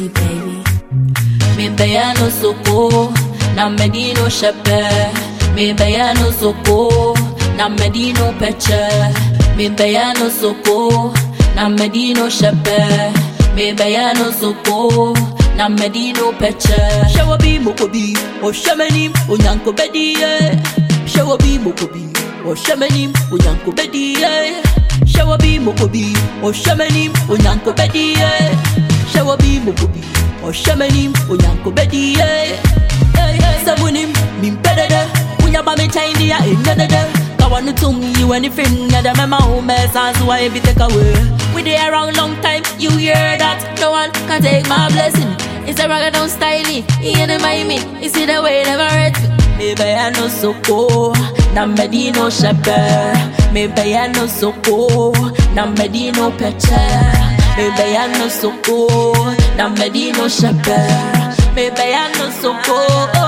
Easy baby. Me bayano soko, na medino shepe. Me bayano soko, na medino peche. Me bayano soko, na medino shepe. Me bayano soko, na medino peche. Shawabi mokobi, o shamanim, o nyanko bediye. Shawabi mokobi, o shamanim, o nyanko bediye. Shawabi mokobi, o shamanim, o nyanko bediye. Shawabi mokobi, o shamanim, o nyanko bediye. Sabunim, mimpedede, unyaba me chindi ya inedede. Kawanu tum you anything, ya the mema home, sans why be take away. We there around long time, you hear that? No one can take my blessing. It's a ragadan style, in the Miami, you see the way never hurt me. Maybe I know soko, na medino shepe. Maybe I know soko, na medino peche. Maybe I know soko, na medino shepe. Maybe I know soko.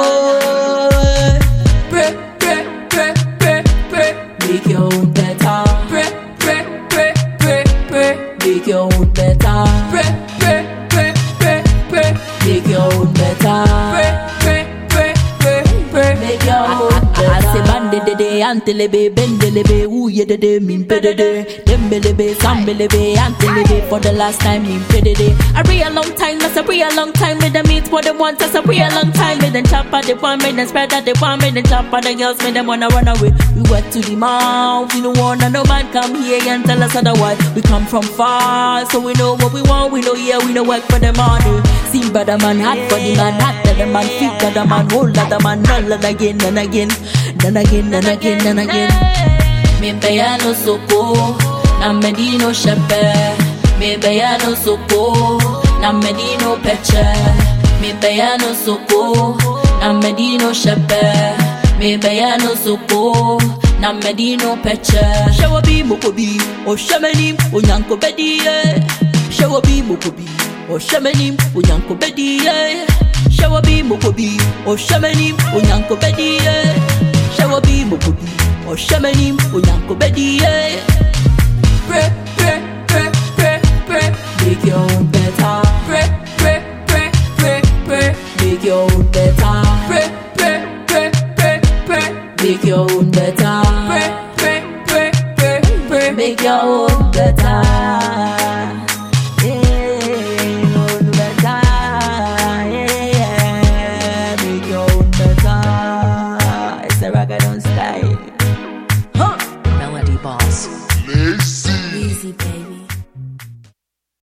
Pray, pray, pray, pray, pray. Make your own better. Pray, pray, pray, pray, pray. Make your own better. Pray, pray, pray, pray, pray. Make your own better. Pray, pray, pray, pray, pray. Make your own better. I say bandede, antelebe, bendelebe, uye dede, mimpedede, dembelebe, sambelebe, antelebe. For the last time, mimpedede. A real long time, that's a real long time. Made them eat what they want, that's a real long time. Made them chop at the one, made them spread at the one, made them chop at the girls, made them wanna run away. We went to the mouth, we don't wanna no man come here and tell us otherwise. We come from far, so we know what we want. We know we know work for the money. See brother man, hot for the man, hot for the man, feet for the man, hold the man, all again and again, then again and again and again. Me bayano soko, na medino shepe. Me bayano soko, na medino peche. Me bayano soko, na medino shepe. Me bayano soko, na medino peche. Shawabi mokobi, o shamanim, o nyanko bediye. Shawabi mokobi, o shamanim, o nyanko bediye. Shawabi mokobi, o shamanim, o nyanko bediye. Shawabi mokobi, o shamanim, o nyanko bediye. Pray, pray, pray, pray, pray. Make your own better. Pray, pray, pray, pray, pray. Make your own better. Pray, pray, pray, pray, pray. Make your own better. Pray, pray, pray, pray, pray. Make your own better. Melody Boss. Easy baby.